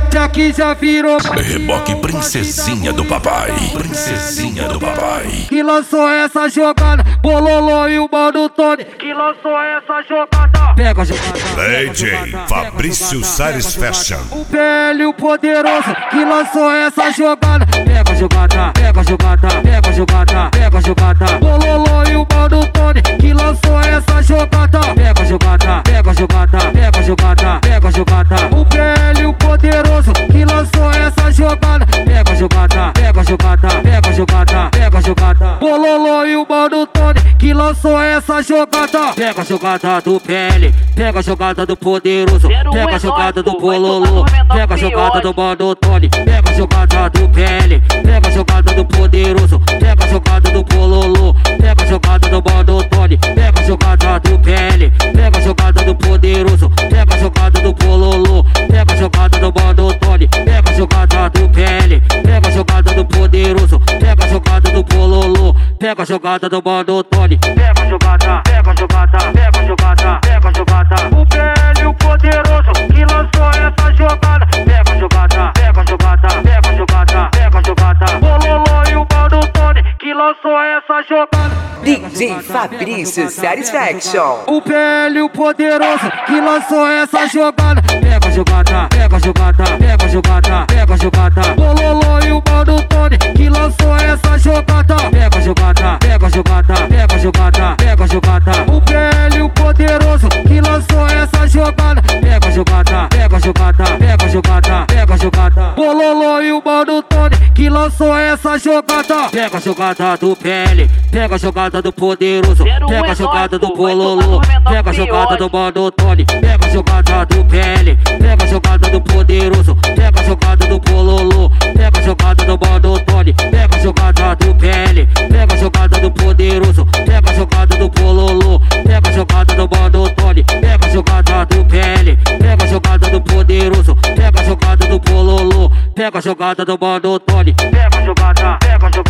Esse aqui já virou Reboque princesinha do papai. Princesinha do papai. que lançou essa jogada. Bololô e o Mano Tony que lançou essa jogada. Pega a jogada. DJ Fabrício Salles Fashion. O PL, o poderoso que lançou essa jogada. Pega a jogada, pega a jogada, pega a jogada, pega a jogada. Bololô e o Mano Tony que lançou essa jogada. Pega a jogada, pega a jogada, pega a jogada, pega a jogada. O PL, o poderoso que lançou essa jogada. Pega a jogada, pega a jogada, pega a jogada, pega a jogada. Bololô e o Mano Tony que lançou essa jogada. Pega a jogada do PL, pega a jogada do poderoso, pega a jogada do Bololô, pega a jogada do Mano Tony, pega a jogada do PL, pega a jogada do poderoso, pega a jogada do Bololô, pega a jogada do Mano Tony, pega a jogada do PL, pega a jogada do poderoso, pega a jogada do Bololô, pega a jogada do Mano Tony, pega a jogada do PL, pega a jogada do poderoso, pega a jogada do Bololô, pega a jogada do Mano Tony, pega a jogada, pega a jogada, pega a jogada, pega a jogada. O PL, o poderoso que lançou essa jogada. Pega a jogada, pega a jogada, pega a jogada, pega a jogada. Bololô e o Mano Tony que lançou essa jogada. DJ Fabrício Salles Fashion. O PL, o poderoso que lançou essa jogada. Pega a jogada, pega a jogada, pega a jogada, pega a jogada. Bololô e o Mano Tony que lançou essa jogada. Pega a jogada, pega a jogada, pega a jogada, pega a jogada. O PL, o poderoso que lançou essa jogada. Pega a jogada, pega a jogada, pega a jogada, pega a jogada. Bololô e o Mano Tony que lançou essa jogada. Pega a jogada do PL, pega a jogada do poderoso, pega a jogada do Bololô, pega a jogada do Mano Tony, pega a jogada do PL, pega a jogada do poderoso, pega a jogada do Bololô, pega a jogada do Mano Tony, pega a jogada do PL, pega a jogada do poderoso, pega a jogada do Bololô, pega a jogada do Mano Tony, pega a jogada do PL, pega a jogada do poderoso, pega a jogada do Bololô, pega a jogada do Mano Tony, pega a jogada, pega a jogada.